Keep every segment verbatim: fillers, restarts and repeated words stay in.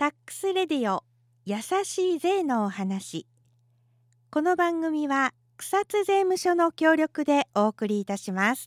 タックスレディオ優しい税のお話。この番組は草津税務署の協力でお送りいたします。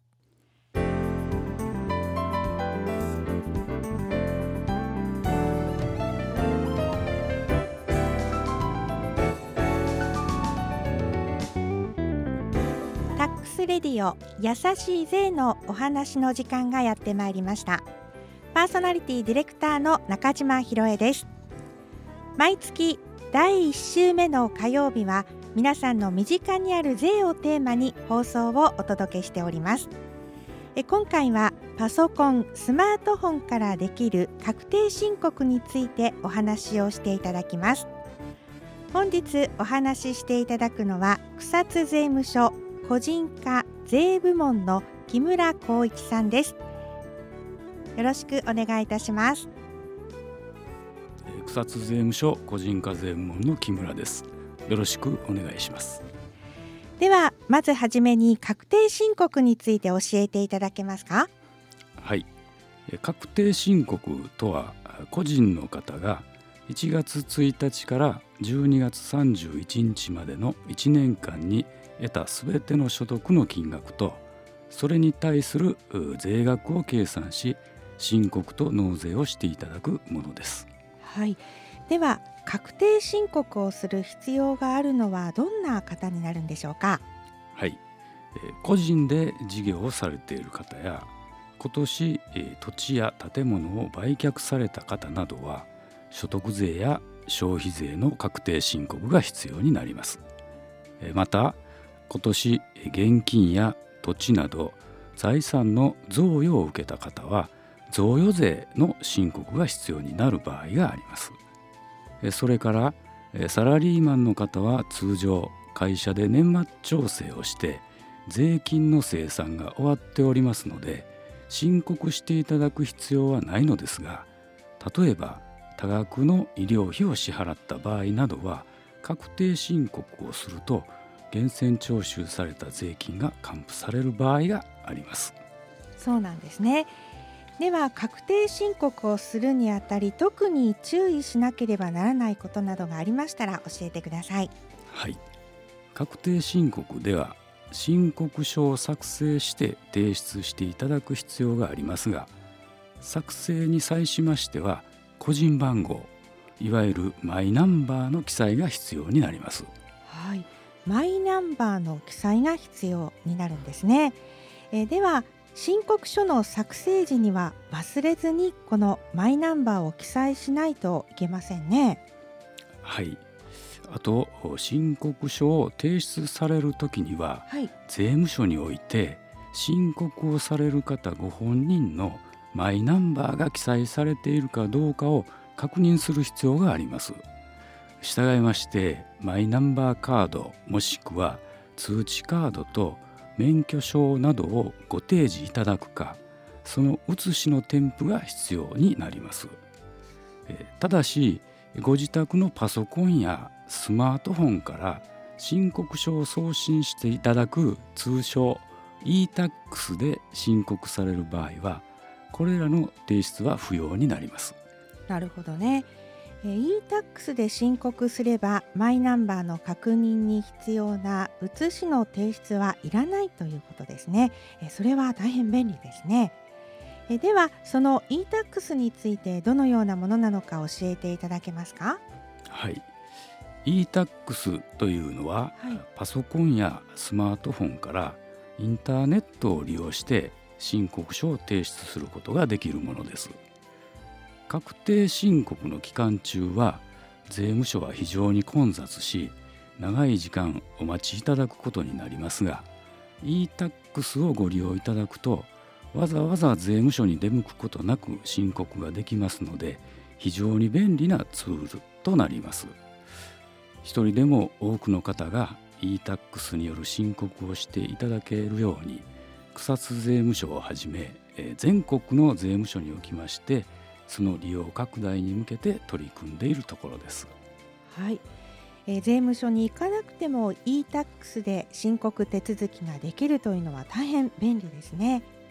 タックスレディオ優しい税のお話の時間がやってまいりました。パーソナリティディレクターの中島博恵です。毎月だいいっ週目の火曜日は皆さんの身近にある税をテーマに放送をお届けしております。え今回はパソコン、スマートフォンからできる確定申告についてお話をしていただきます。本日お話ししていただくのは草津税務署個人課税部門の木村光一さんです。よろしくお願いいたします。 草津税務署個人課税部門の木村です。よろしくお願いします。 ではまずはじめに確定申告について教えていただけますか？ はい、確定申告とは個人の方がいちがつついたちからじゅうにがつさんじゅういちにちまでのいちねんかんに得たすべての所得の金額とそれに対する税額を計算し申告と納税をしていただくものです。 はい、では確定申告をする必要があるのはどんな方になるんでしょうか？ はい、えー、個人で事業をされている方や今年、えー、土地や建物を売却された方などは所得税や消費税の確定申告が必要になります。えー、また今年現金や土地など財産の贈与を受けた方は贈与税の申告が必要になる場合があります。それからサラリーマンの方は通常会社で年末調整をして税金の精算が終わっておりますので申告していただく必要はないのですが、例えば多額の医療費を支払った場合などは確定申告をすると源泉徴収された税金が還付される場合があります。 そうなんですね。では確定申告をするにあたり特に注意しなければならないことなどがありましたら教えてください。 はい、確定申告では申告書を作成して提出していただく必要がありますが、作成に際しましては個人番号、いわゆるマイナンバーの記載が必要になります。 はい、マイナンバーの記載が必要になるんですね。えー、では申告書の作成時には忘れずにこのマイナンバーを記載しないといけませんね。 はい、あと申告書を提出されるときには、はい、税務署において申告をされる方ご本人のマイナンバーが記載されているかどうかを確認する必要があります。従いましてマイナンバーカードもしくは通知カードと免許証などをご提示いただくか、その写しの添付が必要になります。えただしご自宅のパソコンやスマートフォンから申告書を送信していただく通称 イータックス で申告される場合はこれらの提出は不要になります。 なるほどね。イータックス で申告すればマイナンバーの確認に必要な写しの提出はいらないということですね。それは大変便利ですね。ではその イータックス についてどのようなものなのか教えていただけますか？ はい、イータックス というのは、はい、パソコンやスマートフォンからインターネットを利用して申告書を提出することができるものです。確定申告の期間中は税務署は非常に混雑し長い時間お待ちいただくことになりますが、 イータックス をご利用いただくとわざわざ税務署に出向くことなく申告ができますので非常に便利なツールとなります。一人でも多くの方が イータックス による申告をしていただけるように草津税務署をはじめ全国の税務署におきましてその利用拡大に向けて取り組んでいるところです。 はい、えー、税務署に行かなくても イータックス で申告手続きができるというのは大変便利ですね。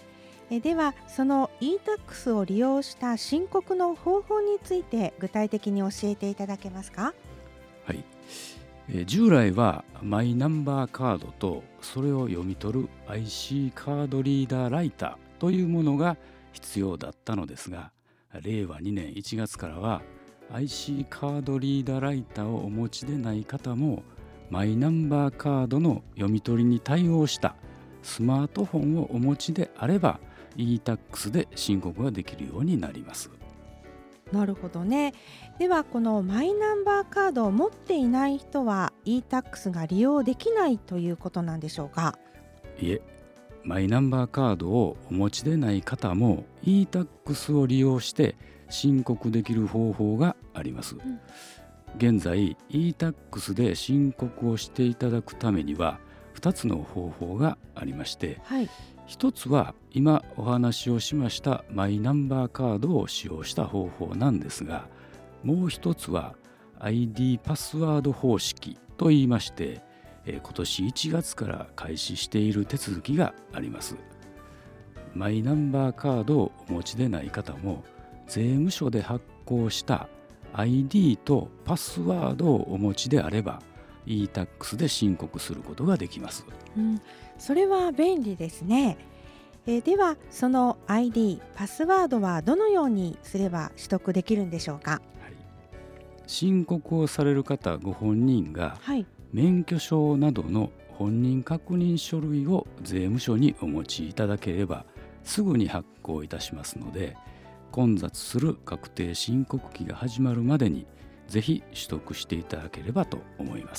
えではその イータックス を利用した申告の方法について具体的に教えていただけますか？ はい、えー従来はマイナンバーカードとそれを読み取る アイシー カードリーダーライターというものが必要だったのですが、れいわにねんいちがつからは アイシー カードリーダーライターをお持ちでない方もマイナンバーカードの読み取りに対応したスマートフォンをお持ちであれば イータックス で申告ができるようになります。 なるほどね。ではこのマイナンバーカードを持っていない人は イータックス が利用できないということなんでしょうか？ いえ、マイナンバーカードをお持ちでない方も イータックス を利用して申告できる方法があります。 ん現在 イータックス で申告をしていただくためにはふたつの方法がありまして、 はい。 ひとつは今お話をしましたマイナンバーカードを使用した方法なんですが、もうひとつは アイディー パスワード方式といいまして、えー今年いちがつから開始している手続きがあります。マイナンバーカードをお持ちでない方も税務署で発行した アイディー とパスワードをお持ちであれば イータックス で申告することができます。 うん、それは便利ですね。えーではその アイディー パスワードはどのようにすれば取得できるんでしょうか？ はい、申告をされる方ご本人がはい。 免許証などの本人確認書類を税務署にお持ちいただければすぐに発行いたしますので、混雑する確定申告期が始まるまでにぜひ取得していただければと思います。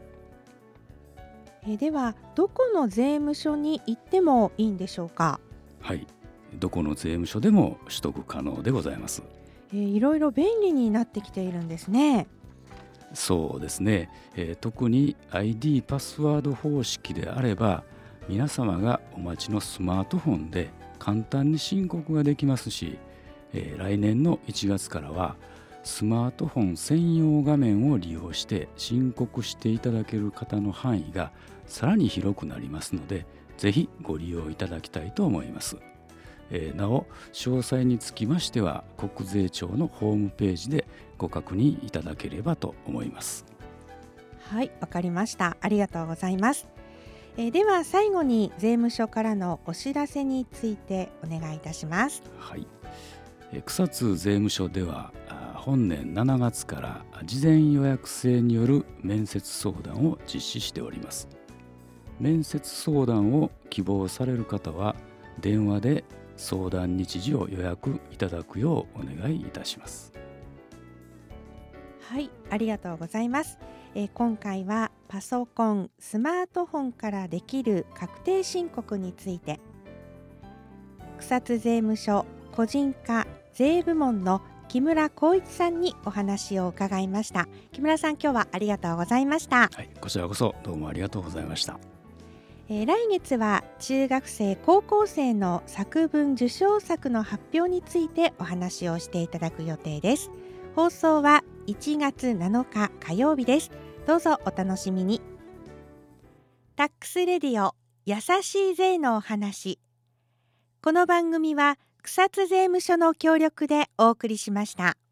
えーではどこの税務署に行ってもいいんでしょうか？ はい、どこの税務署でも取得可能でございます。 えーいろいろ便利になってきているんですね。 そうですね、えー特に アイディー パスワード方式であれば皆様がお持ちのスマートフォンで簡単に申告ができますし、えー来年のいちがつからはスマートフォン専用画面を利用して申告していただける方の範囲がさらに広くなりますので、ぜひご利用いただきたいと思います。えーなお詳細につきましては国税庁のホームページでご確認いただければと思います。 はい、わかりました。ありがとうございます。えーでは最後に税務署からのお知らせについてお願いいたします。 はい、えー草津税務署ではあ本年しちがつから事前予約制による面接相談を実施しております。面接相談を希望される方は電話で相談日時を予約いただくようお願いいたします。 はい、ありがとうございます。えー今回はパソコン、スマートフォンからできる確定申告について、草津税務署個人課税部門の木村光一さんにお話を伺いました。木村さん、今日はありがとうございました。 はい、こちらこそどうもありがとうございました。 えー来月は中学生高校生の作文受賞作の発表についてお話をしていただく予定です。放送はいちがつなのか火曜日です。どうぞお楽しみに。タックスレディオ優しい税のお話。この番組は草津税務署の協力でお送りしました。